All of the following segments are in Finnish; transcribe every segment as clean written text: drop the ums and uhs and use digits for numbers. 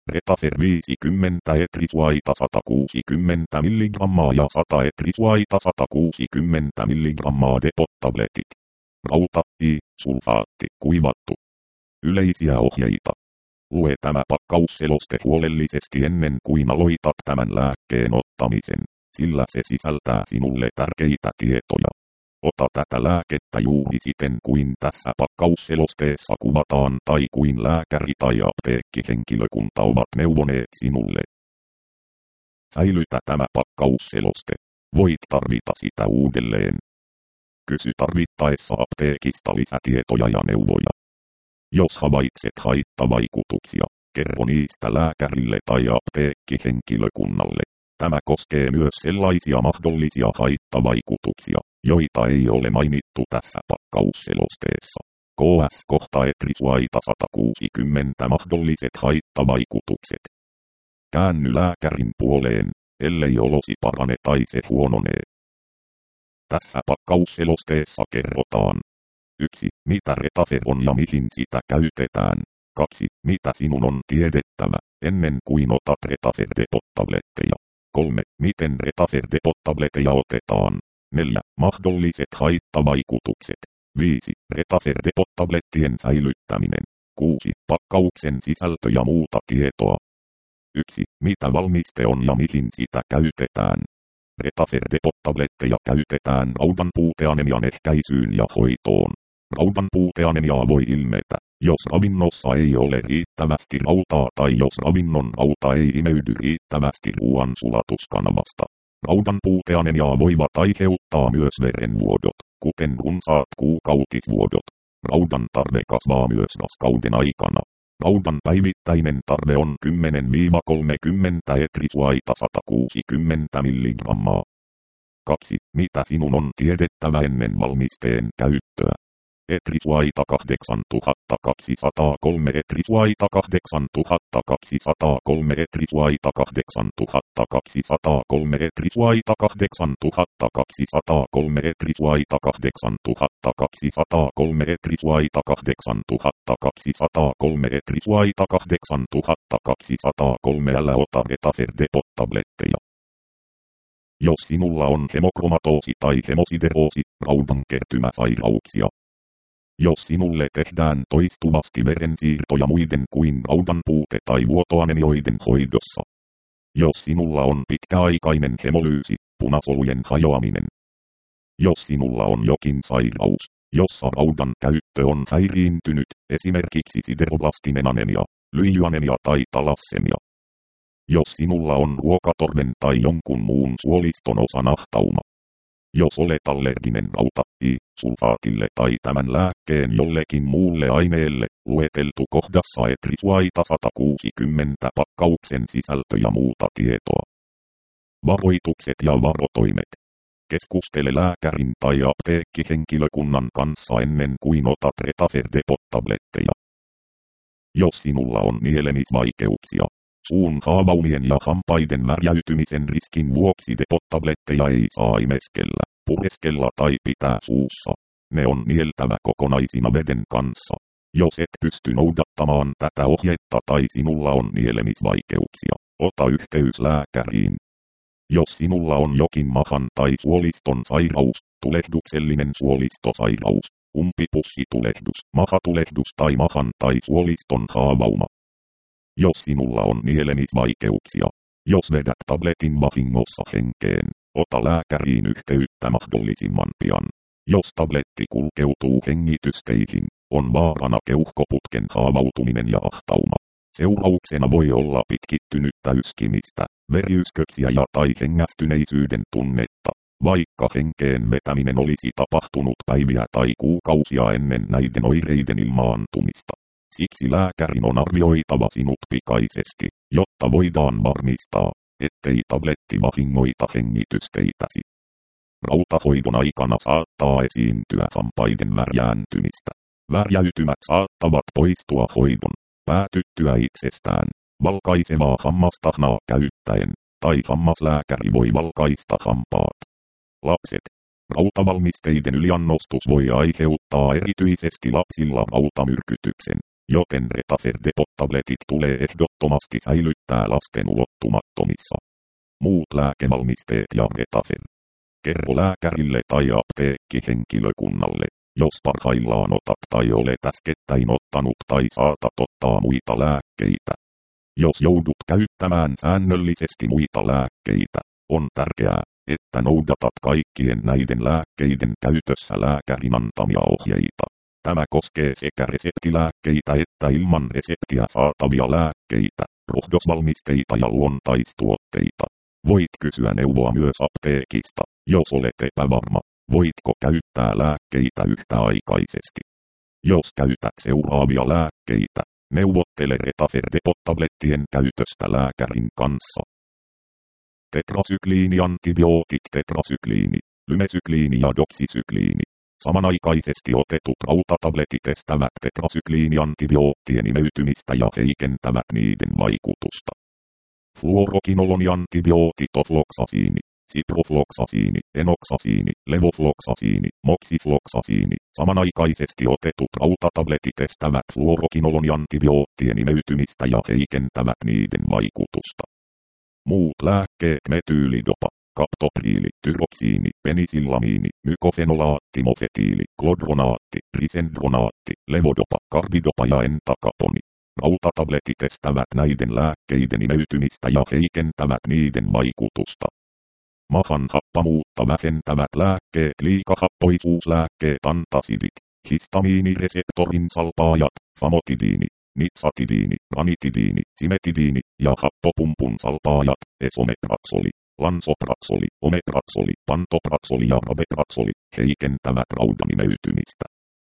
Retafer 50 etrisuaita 160 mg ja 100 etrisuaita 160 mg depot-tabletit. Rauta, sulfaatti, kuivattu. Yleisiä ohjeita. Lue tämä pakkausseloste huolellisesti ennen kuin aloitat tämän lääkkeen ottamisen, sillä se sisältää sinulle tärkeitä tietoja. Ota tätä lääkettä juuri siten kuin tässä pakkausselosteessa kuvataan tai kuin lääkäri tai apteekkihenkilökunta ovat neuvoneet sinulle. Säilytä tämä pakkausseloste. Voit tarvita sitä uudelleen. Kysy tarvittaessa apteekista lisätietoja ja neuvoja. Jos havaitset haittavaikutuksia, kerro niistä lääkärille tai apteekkihenkilökunnalle. Tämä koskee myös sellaisia mahdollisia haittavaikutuksia, joita ei ole mainittu tässä pakkausselosteessa. KS kohta etrisuaita 160 mahdolliset haittavaikutukset. Käänny lääkärin puoleen, ellei olosi parane tai se huononee. Tässä pakkausselosteessa kerrotaan. 1. Mitä Retafer on ja mihin sitä käytetään. 2. Mitä sinun on tiedettävä, ennen kuin otat Retafer depot-tabletteja. 3. Miten Retafer depot-tabletteja otetaan. 4. Mahdolliset haittavaikutukset. 5. Retafer depot-tablettien säilyttäminen. 6. Pakkauksen sisältö ja muuta tietoa. 1. Mitä valmiste on ja mihin sitä käytetään. Retafer depot-tabletteja käytetään raudanpuuteanemian ehkäisyyn ja hoitoon. Raudanpuuteanemiaa voi ilmetä, jos ravinnossa ei ole riittävästi rautaa tai jos ravinnon rauta ei imeydy riittävästi ruoan sulatuskanavasta. Raudanpuuteanemiaa voivat aiheuttaa myös verenvuodot, kuten runsaat kuukautisvuodot. Raudan tarve kasvaa myös raskauden aikana. Raudan päivittäinen tarve on 10-30 etrisuaita 160 mg. 2. Mitä sinun on tiedettävä ennen valmisteen käyttöä? Etrisuaita 8203 etrisuaita 8203 etrisuaita 8203 etrisuaita 8203 etrisuaita 8203 etrisuaita 8203 etrisuaita 8203 älä ota Retafer depot-tabletteja. Jos sinulla on hemokromatoosi tai hemosideroosi, raudankertymäsairauksia. Jos sinulle tehdään toistuvasti verensiirtoja muiden kuin raudanpuute- tai vuotoanemioiden hoidossa. Jos sinulla on pitkäaikainen hemolyysi, punasolujen hajoaminen. Jos sinulla on jokin sairaus, jossa raudan käyttö on häiriintynyt, esimerkiksi sideroblastinen anemia, lyijyanemia tai talassemia. Jos sinulla on ruokatorven tai jonkun muun suoliston osan ahtauma. Jos olet allerginen rauta, sulfaatille tai tämän lääkkeen jollekin muulle aineelle, lueteltu kohdassa etrisuaita 160 pakkauksen sisältö ja muuta tietoa. Varoitukset ja varotoimet. Keskustele lääkärin tai apteekkihenkilökunnan kanssa ennen kuin otat Retafer depot-tabletteja. Jos sinulla on nielemisvaikeuksia, suun haavaumien ja hampaiden värjäytymisen riskin vuoksi depot-tabletteja ei saa imeskellä, pureskella tai pitää suussa. Ne on nieltävä kokonaisina veden kanssa. Jos et pysty noudattamaan tätä ohjetta tai sinulla on nielemisvaikeuksia, ota yhteys lääkäriin. Jos sinulla on jokin mahan tai suoliston sairaus, tulehduksellinen suolistosairaus, umpipussitulehdus, mahatulehdus tai mahan tai suoliston haavauma. Jos sinulla on nielemisvaikeuksia, jos vedät tabletin vahingossa henkeen, ota lääkäriin yhteyttä mahdollisimman pian. Jos tabletti kulkeutuu hengitysteihin, on vaarana keuhkoputken haavautuminen ja ahtauma. Seurauksena voi olla pitkittynyttä yskimistä, veriysköyksiä ja tai hengästyneisyyden tunnetta, vaikka henkeen vetäminen olisi tapahtunut päiviä tai kuukausia ennen näiden oireiden ilmaantumista. Siksi lääkärin on arvioitava sinut pikaisesti, jotta voidaan varmistaa, ettei tabletti vahingoita hengitysteitäsi. Rautahoidon aikana saattaa esiintyä hampaiden värjääntymistä. Värjäytymät saattavat poistua hoidon päätyttyä itsestään, valkaisevaa hammastahnaa käyttäen, tai hammaslääkäri voi valkaista hampaat. Lapset. Rautavalmisteiden yliannostus voi aiheuttaa erityisesti lapsilla rautamyrkytyksen. joten Retafer Depot-tabletit tulee ehdottomasti säilyttää lasten ulottumattomissa. Muut lääkevalmisteet ja Retafer. Kerro lääkärille tai apteekkihenkilökunnalle, jos parhaillaan otat tai olet äskettäin ottanut tai saatat ottaa muita lääkkeitä. Jos joudut käyttämään säännöllisesti muita lääkkeitä, on tärkeää, että noudatat kaikkien näiden lääkkeiden käytössä lääkärin antamia ohjeita. Tämä koskee sekä reseptilääkkeitä että ilman reseptiä saatavia lääkkeitä, rohdosvalmisteita ja luontaistuotteita. Voit kysyä neuvoa myös apteekista, jos olet epävarma, voitko käyttää lääkkeitä yhtäaikaisesti. Jos käytät seuraavia lääkkeitä, neuvottele Retafer Depot-tablettien käytöstä lääkärin kanssa. Tetrasykliini antibiootit tetrasykliini, lymesykliini ja doksisykliini. Samanaikaisesti otetut rautatabletit estävät tetrasykliini antibioottien imeytymistä ja heikentävät niiden vaikutusta. Fluorokinoloni antibiootit ofloksasiini, siprofloksasiini, enoksasiini, levofloksasiini, moksifloksasiini. Samanaikaisesti otetut rautatabletit estävät fluorokinoloni antibioottien imeytymistä ja heikentävät niiden vaikutusta. Muut lääkkeet metyylidopa, kaptopriili, tyroksiini, penisillamiini, mykofenolaatti, mofetiili, klodronaatti, risendronaatti, levodopa, karbidopa ja entakaponi. Rautatabletit estävät näiden lääkkeiden imeytymistä ja heikentävät niiden vaikutusta. Mahan happamuutta vähentävät lääkkeet, liikahappoisuuslääkkeet, antasidit, histamiinireseptorin salpaajat, famotidiini, nitsatidiini, ranitidiini, simetidiini ja happopumpun salpaajat, esomepraksoli, lansopraksoli, omepraksoli, pantopraksoli ja rabepraksoli heikentävät raudan imeytymistä.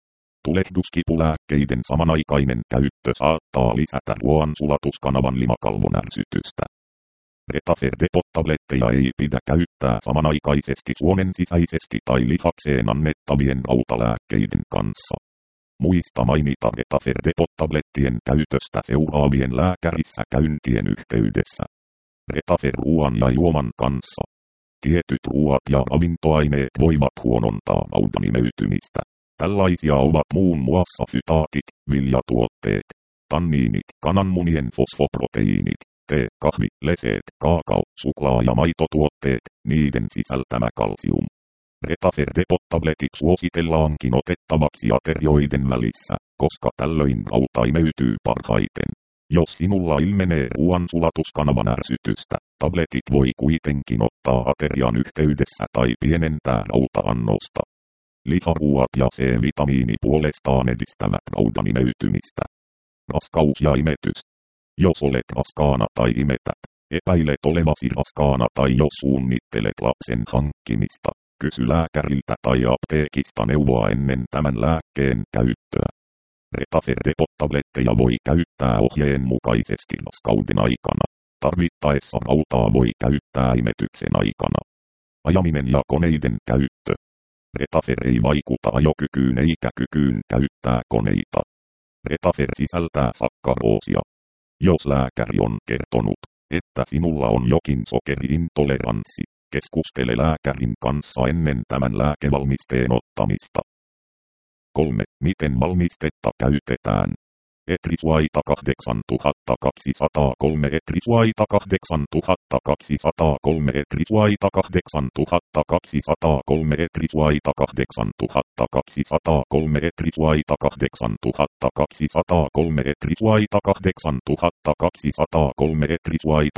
Tulehduskipulääkkeiden samanaikainen käyttö saattaa lisätä ruoansulatuskanavan limakalvon ärsytystä. Retafer Depot-tabletteja ei pidä käyttää samanaikaisesti suonen sisäisesti tai lihakseen annettavien rautalääkkeiden kanssa. Muista mainita Retafer Depot-tablettien käytöstä seuraavien lääkärissä käyntien yhteydessä. Retafer ruoan ja juoman kanssa. Tietyt ruoat ja ravintoaineet voivat huonontaa raudan imeytymistä. Tällaisia ovat muun muassa fytaatit, viljatuotteet, tanniinit, kananmunien fosfoproteiinit, tee, kahvi, leseet, kaakao, suklaa ja maitotuotteet, niiden sisältämä kalsium. Retafer Depot-tabletit suositellaankin otettavaksi aterioiden välissä, koska tällöin rauta imeytyy parhaiten. Jos sinulla ilmenee ruoansulatuskanavan ärsytystä, tabletit voi kuitenkin ottaa aterian yhteydessä tai pienentää rauta-annosta. Liharuuat ja C-vitamiini puolestaan edistävät raudan imeytymistä. Raskaus ja imetys. Jos olet raskaana tai imetät, epäilet olevasi raskaana tai jos suunnittelet lapsen hankkimista, kysy lääkäriltä tai apteekista neuvoa ennen tämän lääkkeen käyttöä. Retafer Depot-tabletteja voi käyttää ohjeen mukaisesti raskauden aikana. Tarvittaessa rautaa voi käyttää imetyksen aikana. Ajaminen ja koneiden käyttö. Retafer ei vaikuta ajokykyyn eikä kykyyn käyttää koneita. Retafer sisältää sakkaroosia. Jos lääkäri on kertonut, että sinulla on jokin sokeriintoleranssi, keskustele lääkärin kanssa ennen tämän lääkevalmisteen ottamista. 3. Miten valmistetta käytetään? Etrisuaita 8203 Etrisuaita 8203 Etrisuaita 8203 Etrisuaita 8203 Etrisuaita 8203 Etrisuaita 8203 Etrisuaita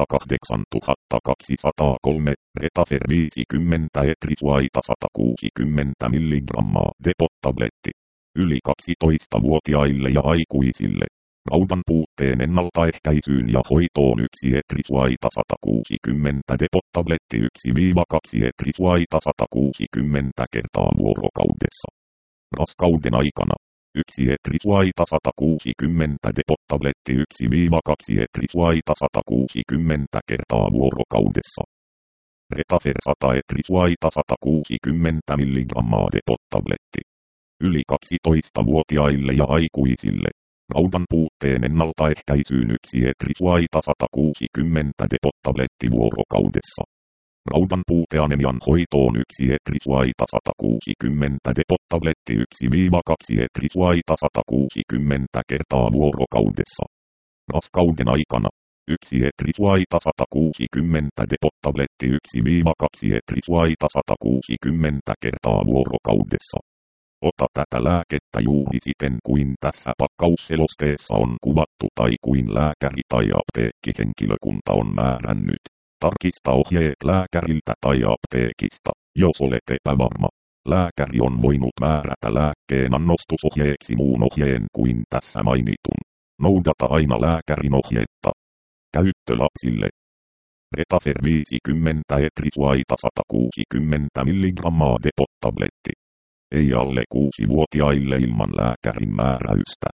8203 Retafer 50 Etrisuaita 160 mg Depot-tabletti. Yli 12-vuotiaille ja aikuisille. Raudan puutteen ennaltaehkäisyyn ja hoitoon 1 Etrisuaita 160 Depot-tabletti 1-2 Etrisuaita 160 kertaa vuorokaudessa. Raskauden aikana. 1 Etrisuaita 160 Depot-tabletti 1-2 Etrisuaita 160 kertaa vuorokaudessa. Retafer 100 Etrisuaita 160 mg Depot-tabletti. Yli 12-vuotiaille ja aikuisille. Raudan puutteen ennaltaehkäisyyn 1 Etrisuaita 160 Depot-tabletti vuorokaudessa. Raudan puuteanemian hoitoon 1 etrisuaita 160 depot-tabletti 1-2 etrisuaita 160 kertaa vuorokaudessa. Raskauden aikana 1 etrisuaita 160 depot-tabletti 1-2 etrisuaita 160 kertaa vuorokaudessa. Ota tätä lääkettä juuri siten kuin tässä pakkausselosteessa on kuvattu tai kuin lääkäri tai apteekkihenkilökunta on määrännyt. Tarkista ohjeet lääkäriltä tai apteekista, jos olet epävarma. Lääkäri on voinut määrätä lääkkeen annostusohjeeksi muun ohjeen kuin tässä mainitun. Noudata aina lääkärin ohjetta. Käyttö lapsille. Retafer 50 etrisuaita 160 mg depot-tabletti. Ei alle 6-vuotiaille ilman lääkärin määräystä.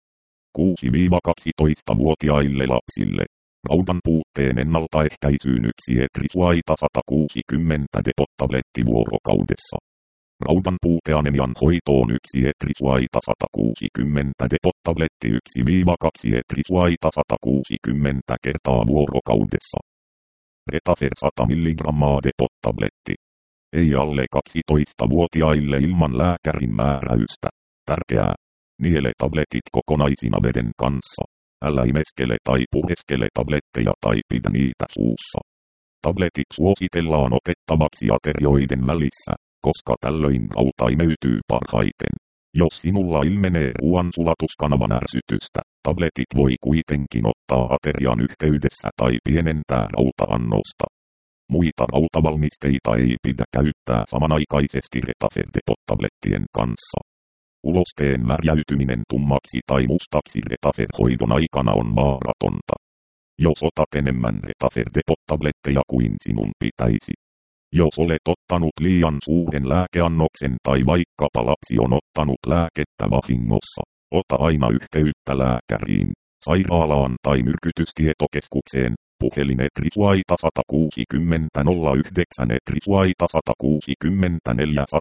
6-12-vuotiaille lapsille. Raudan puutteen ennaltaehkäisyyn 1 etrisuaita 160 depot-tabletti vuorokaudessa. Raudan puuteanemian hoitoon 1 etrisuaita 160 depot-tabletti 1-2 etrisuaita 160 kertaa vuorokaudessa. Retafer 100 mg depot-tabletti. Ei alle 12-vuotiaille ilman lääkärin määräystä. Tärkeää. Niele tabletit kokonaisina veden kanssa. Älä imeskele tai pureskele tabletteja tai pidä niitä suussa. Tabletit suositellaan otettavaksi aterioiden välissä, koska tällöin rauta imeytyy parhaiten. Jos sinulla ilmenee ruoansulatuskanavan ärsytystä, tabletit voi kuitenkin ottaa aterian yhteydessä tai pienentää rauta-annosta. Muita rautavalmisteita ei pidä käyttää samanaikaisesti Retafer depot-tablettien kanssa. Ulosteen värjäytyminen tummaksi tai mustaksi Retafer-hoidon aikana on vaaratonta. Jos otat enemmän Retafer depot-tabletteja kuin sinun pitäisi. Jos olet ottanut liian suuren lääkeannoksen tai vaikkapa lapsi on ottanut lääkettä vahingossa, ota aina yhteyttä lääkäriin, sairaalaan tai myrkytystietokeskukseen. Puhelin etrisuaita 160 09 etrisuaita 160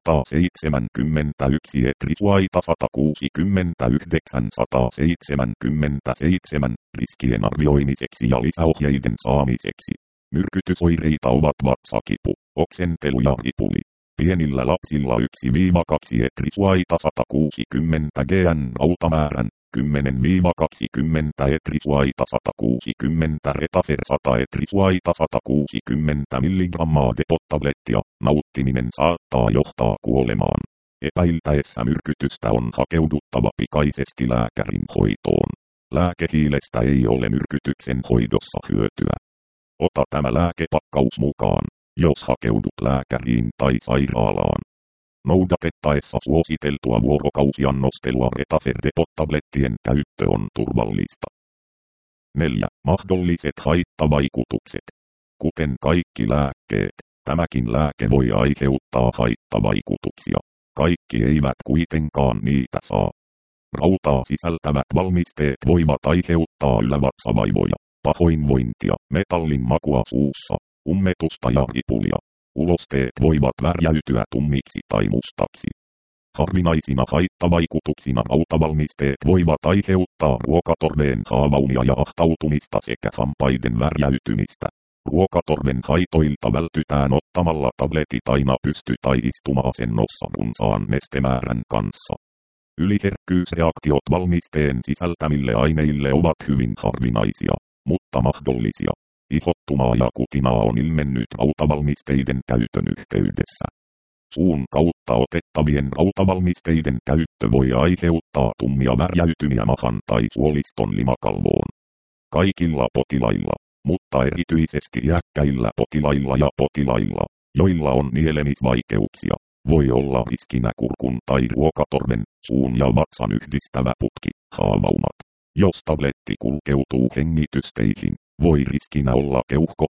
471 etrisuaita 169 177 riskien arvioimiseksi ja lisäohjeiden saamiseksi. Myrkytysoireita ovat vatsakipu, oksentelu ja ripuli. Pienillä lapsilla 1-2 etrisuaita 160 gn rautamäärän. 10-20 etrisuaita 160 Retafer 100 etrisuaita 160 mg depot-tablettia, nauttiminen saattaa johtaa kuolemaan. Epäiltäessä myrkytystä on hakeuduttava pikaisesti lääkärin hoitoon. Lääkehiilestä ei ole myrkytyksen hoidossa hyötyä. Ota tämä lääkepakkaus mukaan, jos hakeudut lääkäriin tai sairaalaan. Noudatettaessa suositeltua vuorokausiannostelua Retafer depot-tablettien käyttö on turvallista. 4. Mahdolliset haittavaikutukset. Kuten kaikki lääkkeet, tämäkin lääke voi aiheuttaa haittavaikutuksia. Kaikki eivät kuitenkaan niitä saa. Rautaa sisältävät valmisteet voivat aiheuttaa ylävatsavaivoja, pahoinvointia, metallin makua suussa, ummetusta ja ripulia. Ulosteet voivat värjäytyä tummiksi tai mustaksi. Harvinaisina haittavaikutuksina rautavalmisteet voivat aiheuttaa ruokatorveen haavaumia ja ahtautumista sekä hampaiden värjäytymistä. Ruokatorven haitoilta vältytään ottamalla tabletit aina pysty- tai istuma-asennossa runsaan nestemäärän kanssa. Yliherkkyysreaktiot valmisteen sisältämille aineille ovat hyvin harvinaisia, mutta mahdollisia. Ihottumaa ja kutinaa on ilmennyt rautavalmisteiden käytön yhteydessä. Suun kautta otettavien rautavalmisteiden käyttö voi aiheuttaa tummia värjäytymiä mahan tai suoliston limakalvoon. Kaikilla potilailla, mutta erityisesti iäkkäillä potilailla ja potilailla, joilla on nielemisvaikeuksia, voi olla riskinä kurkun tai ruokatorven, suun ja vatsan yhdistävä putki, haavaumat. Jos tabletti kulkeutuu hengitysteihin, voi riskinä olla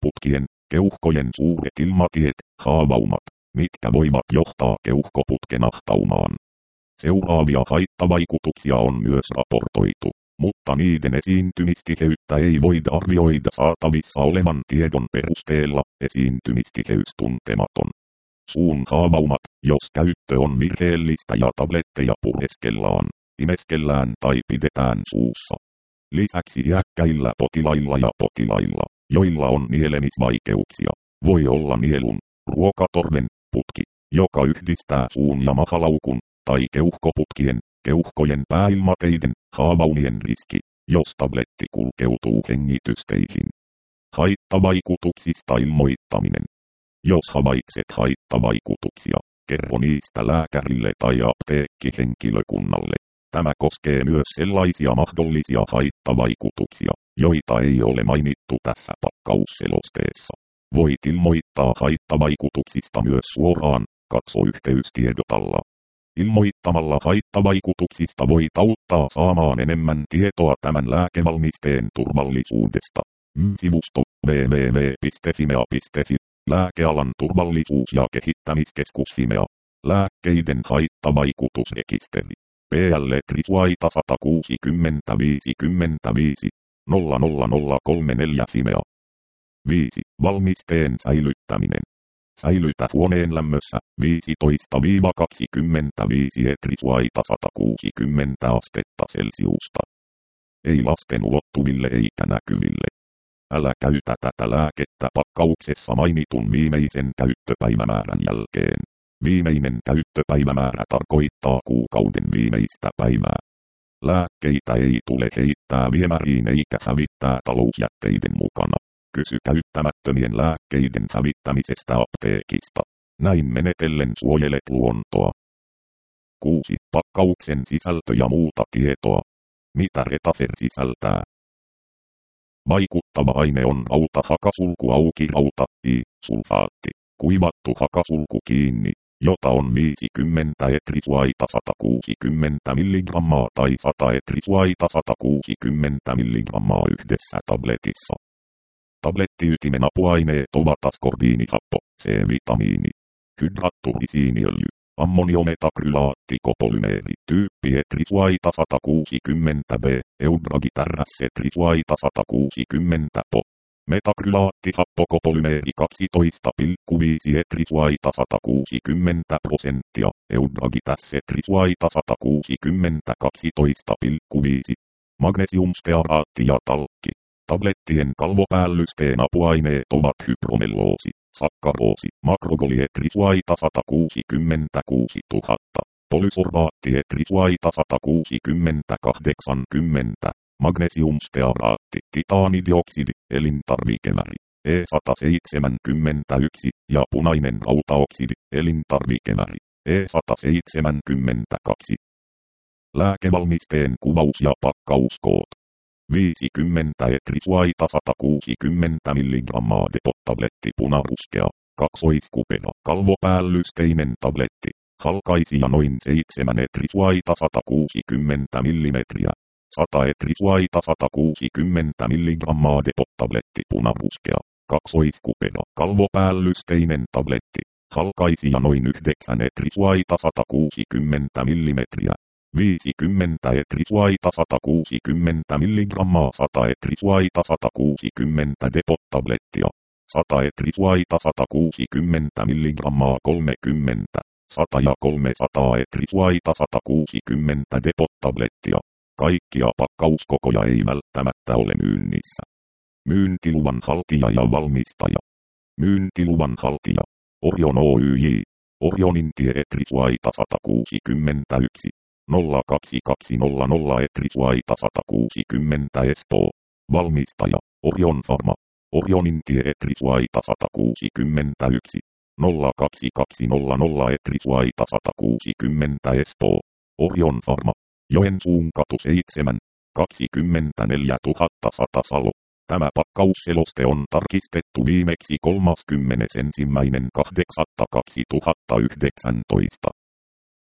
keuhkojen suuret ilmatiet, haavaumat, mitkä voivat johtaa keuhkoputken ahtaumaan. Seuraavia haittavaikutuksia on myös raportoitu, mutta niiden esiintymistiheyttä ei voida arvioida saatavissa olevan tiedon perusteella, esiintymistiheys tuntematon. Suun haavaumat, jos käyttö on virheellistä ja tabletteja pureskellaan, imeskellään tai pidetään suussa. Lisäksi iäkkäillä potilailla ja potilailla, joilla on nielemisvaikeuksia, voi olla nielun, Ruokatorven putki, joka yhdistää suun ja mahalaukun, tai keuhkoputkien, keuhkojen pääilmateiden, haavaumien riski, jos tabletti kulkeutuu hengitysteihin. Haittavaikutuksista ilmoittaminen. Jos havaitset haittavaikutuksia, kerro niistä lääkärille tai apteekkihenkilökunnalle. Tämä koskee myös sellaisia mahdollisia haittavaikutuksia, joita ei ole mainittu tässä pakkausselosteessa. Voit ilmoittaa haittavaikutuksista myös suoraan, katso yhteystiedot alla. Ilmoittamalla haittavaikutuksista voit auttaa saamaan enemmän tietoa tämän lääkevalmisteen turvallisuudesta. Sivusto www.fimea.fi. Lääkealan turvallisuus- ja kehittämiskeskus Fimea. Lääkkeiden haittavaikutusrekisteri. PL Trisuaita 160 55 00034 Fimea. 5. Valmisteen säilyttäminen. Säilytä huoneen lämmössä 15-25 Trisuaita 160 astetta Celsiusta. Ei lasten ulottuville eikä näkyville. Älä käytä tätä lääkettä pakkauksessa mainitun viimeisen käyttöpäivämäärän jälkeen. Viimeinen käyttöpäivämäärä tarkoittaa kuukauden viimeistä päivää. Lääkkeitä ei tule heittää viemäriin eikä hävittää talousjätteiden mukana. Kysy käyttämättömien lääkkeiden hävittämisestä apteekista. Näin menetellen suojelet luontoa. 6. Pakkauksen sisältö ja muuta tietoa. Mitä Retafer sisältää? Vaikuttava aine on rauta-hakasulku auki rauta-i-sulfaatti, kuivattu hakasulku kiinni, jota on 50 etrisuaita 160 mg tai 100 etrisuaita 160 mg yhdessä tabletissa. Tablettiytimen apuaineet ovat askorbiinihappo, C-vitamiini, hydraatturisiiniöljy, ammoniumetakrylaatti kopolymeeri, tyyppi etrisuaita 160B, eudragitarras etrisuaita 160 po. Metakrylaattihappo kopolymeeri 12,5 etrisuaita 160%, eudragitas etrisuaita 160 12,5. Magnesiumstearaatti ja talkki. Tablettien kalvopäällysten apuaineet ovat hypromelloosi, sakkaroosi, makrogolietrisuaita 166 000, polysorbaatietrisuaita 160-80, magnesiumstearaatti, titaanidioksidi, elintarvikeväri, E171 ja punainen rautaoksidi, elintarvikeväri, E172. Lääkevalmisteen kuvaus ja pakkauskoot. 50 etrisuaita 160 mg depot-tabletti punaruskea, kaksoiskupea, kalvopäällysteinen tabletti, halkaisija noin 7 etrisuaita 160 mm, 100 etrisuaita 160 mg depot-tabletti punaruskea, kaksoiskupea, kalvopäällysteinen tabletti, halkaisija noin 9 etrisuaita 160 mm. 50 etrisuaita 160 mg 100 etrisuaita 160 depot-tablettia, 100 etrisuaita 160 mg 30, 100 ja 300 etrisuaita 160 depot-tablettia. Kaikkia pakkauskokoja ei välttämättä ole myynnissä. Myyntiluvan haltija ja valmistaja. Myyntiluvan haltija. Orion Oyj. Orionintie etrisuaita 161. 02200 etrisuaita 160 Espoo. Valmistaja, Orion Pharma. Orionintie etrisuaita 161. 02200 etrisuaita 160 Espoo. Orion Pharma. Joensuun katu 7. 24100 Salo. Tämä pakkausseloste on tarkistettu viimeksi 31.8.2019.